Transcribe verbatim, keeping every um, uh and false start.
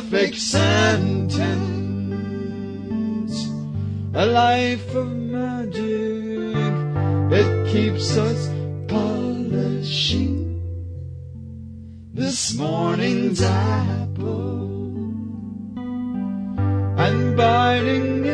perfect sentence, a life of magic, it keeps us polishing this morning's apple and biting